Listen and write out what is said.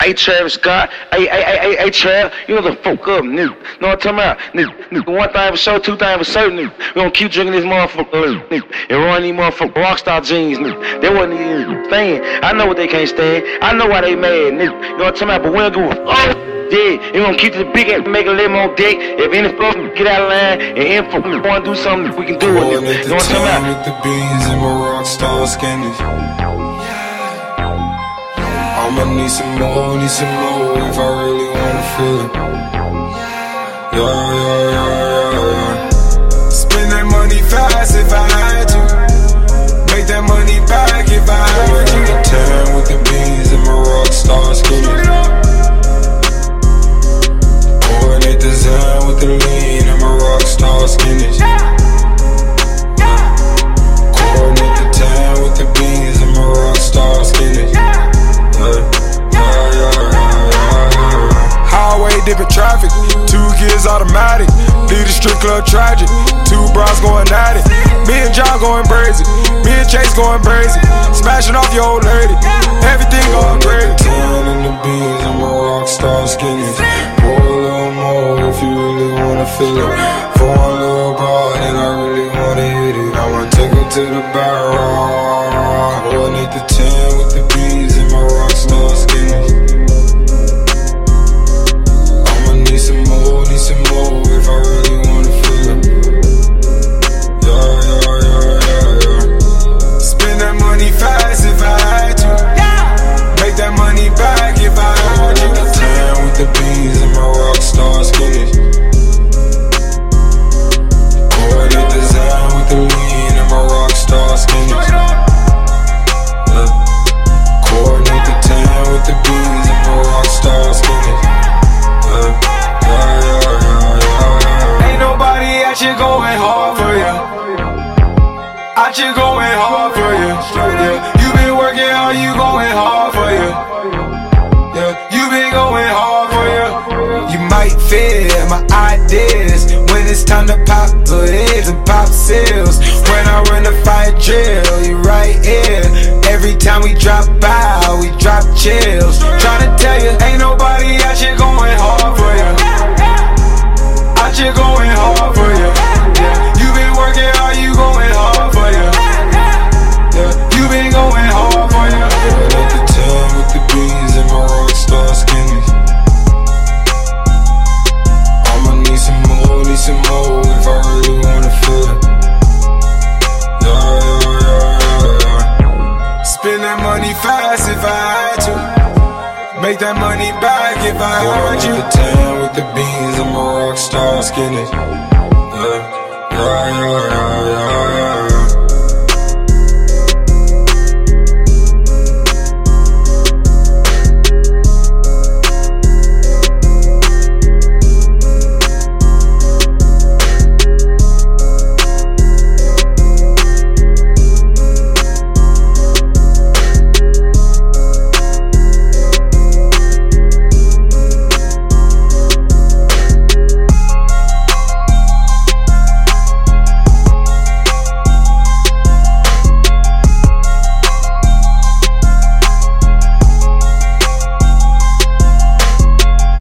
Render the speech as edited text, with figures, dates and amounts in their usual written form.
Hey Travis Scott, hey Trav, you know the fuck up, nigga. Know what I'm talking about? Nigga, one thing for sure, two things for certain, nigga. We gonna keep drinking this motherfucker, nigga. And run these motherfucking rockstar jeans, nigga. They wasn't even staying. I know what they can't stand. I know why they mad, nigga. You know what I'm talking about? But we don't give a fuck. Yeah, you gonna keep the big ass, make a little more dick. If any fuck get out of line and info, we wanna do something, we can do it, nigga. You know what I'm talking about? With the beans and my rockstar skinnies. I'ma need some more if I really wanna feel it. Yeah. Spend that money fast if I had to. Make that money back if I had to. The tan with the beans and my rockstar skinnies. Coordinate the Zen with the lean and my rockstar skinnies. Coordinate the tan with the beans and my rockstar skinnies. Highway dipping traffic, 2 kids automatic. Lead the strip club tragic, 2 bras going at it. Me and John going crazy, me and Chase going crazy. Smashing off your old lady, everything going crazy. Tan in the beans, I'm a rockstar skinnies. Pour a little more if you really wanna feel it. For a little broad and I really wanna hit it. I'ma take her to the barrel. Coordinate the tan with the beans and my rockstar skinnies. Need some more if I really wanna feel it. Yeah. Spend that money fast if I had to. Make that money back if I had to. The tan with the beans and my rockstar skinnies. Coordinate the Zen with the lean and my rockstar skinnies. Coordinate the tan with the beans and my rockstar skinnies. Out here going hard for you. Out here going hard for you. Yeah. You been working hard, you going hard for you. Yeah. You been going hard for you. You might fear my ideas when it's time to pop the heads and pop seals. When I run the fire drill, you right here. Every time we drop out, we drop chills. Tryna tell you, ain't nobody out here going hard for you. Out here going hard for you. Yeah. You been working hard, you going hard for you. Yeah. You been going hard for you. Coordinate the tan with the beans and my rockstar skinnies. I'ma need some more if I really wanna feel it. Yeah. Spend that money fast if I had to. Make that money back if I had you. The tan with the beans and my rockstar skinnies. Yeah.